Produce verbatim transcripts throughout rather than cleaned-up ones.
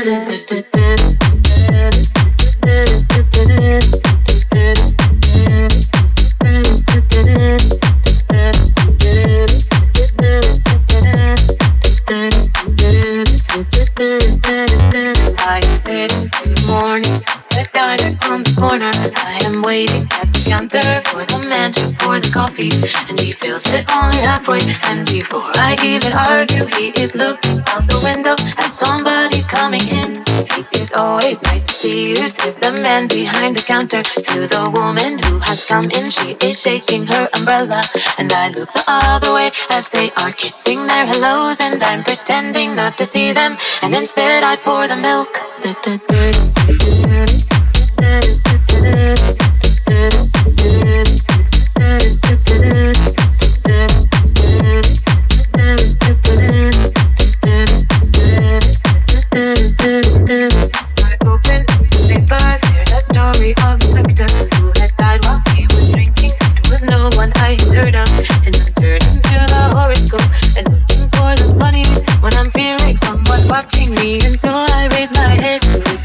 And he feels it only halfway. And before I even argue, he is looking out the window at somebody coming in. It is always nice to see you, says the man behind the counter to the woman who has come in. She is shaking her umbrella, and I look the other way as they are kissing their hellos, and I'm pretending not to see them, and instead I pour the milk. I open the paper, there's a story of a doctor who had died while he was drinking. It was no one I had heard of, and I'm turning to the horoscope and looking for the bunnies when I'm feeling someone watching me, and so I raise my head.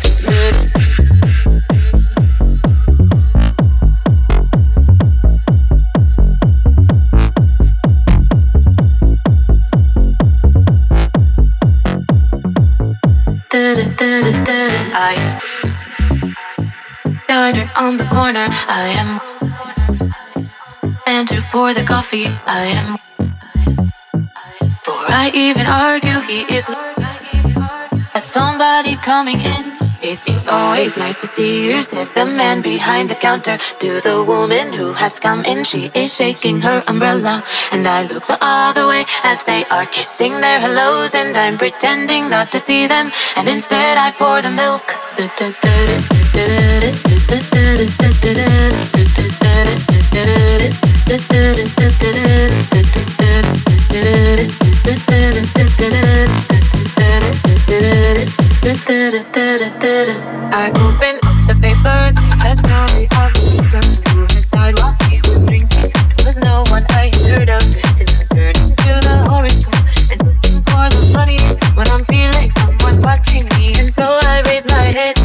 I am diner on the corner. I am, and to pour the coffee. I am. Before I even argue, he is at somebody coming in. It is always nice to see you, says the man behind the counter to the woman who has come in. She is shaking her umbrella, and I look the other way as they are kissing their hellos, and I'm pretending not to see them, and instead I pour the milk. I open up the paper, there's a story of a doctor who had died while he was drinking. It was no one I had heard of, and I'm turning to the horoscope and looking for the bunnies when I'm feeling someone watching me, and so I raise my head.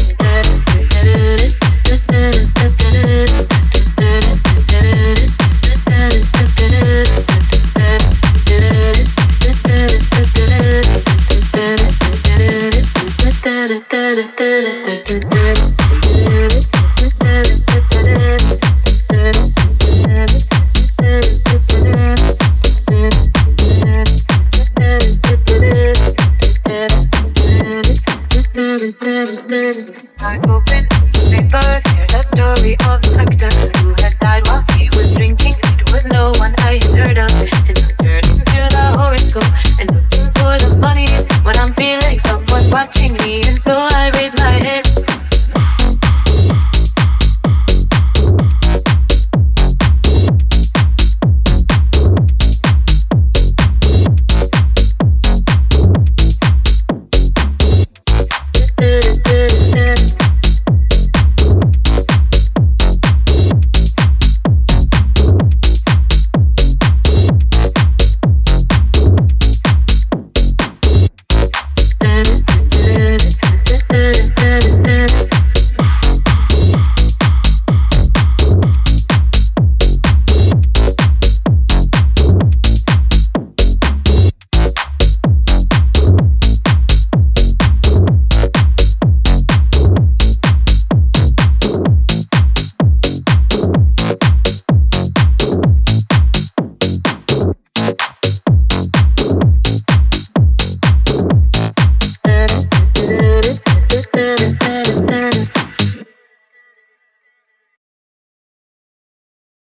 I open the paper, there's a story of a doctor who had died while he was drinking. It was no one I had heard of, and I'm turning to the horoscope and looking for the bunnies when I'm feeling someone watching.